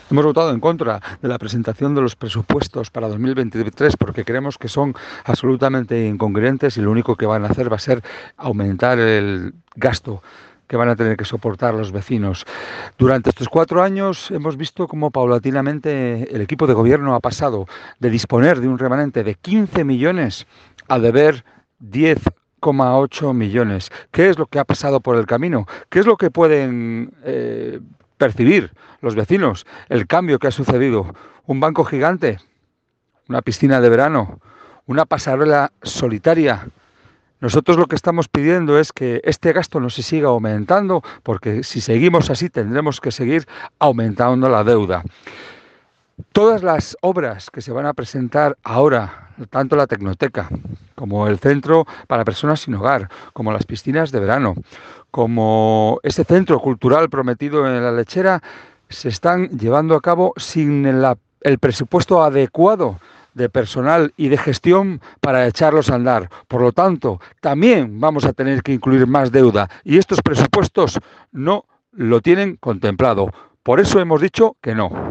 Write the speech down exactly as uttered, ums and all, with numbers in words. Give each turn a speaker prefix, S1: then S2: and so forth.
S1: Hemos votado en contra de la presentación de los presupuestos para dos mil veintitrés porque creemos que son absolutamente incongruentes y lo único que van a hacer va a ser aumentar el gasto que van a tener que soportar los vecinos. Durante estos cuatro años hemos visto cómo paulatinamente el equipo de gobierno ha pasado de disponer de un remanente de quince millones a deber diez coma ocho millones. ¿Qué es lo que ha pasado por el camino? ¿Qué es lo que pueden eh, percibir los vecinos? El cambio que ha sucedido. Un banco gigante, una piscina de verano, una pasarela solitaria. Nosotros lo que estamos pidiendo es que este gasto no se siga aumentando, porque si seguimos así tendremos que seguir aumentando la deuda. Todas las obras que se van a presentar ahora, tanto la Tecnoteca como el Centro para Personas Sin Hogar, como las piscinas de verano, como ese centro cultural prometido en La Lechera, se están llevando a cabo sin el, el presupuesto adecuado de personal y de gestión para echarlos a andar. Por lo tanto, también vamos a tener que incluir más deuda y estos presupuestos no lo tienen contemplado. Por eso hemos dicho que no.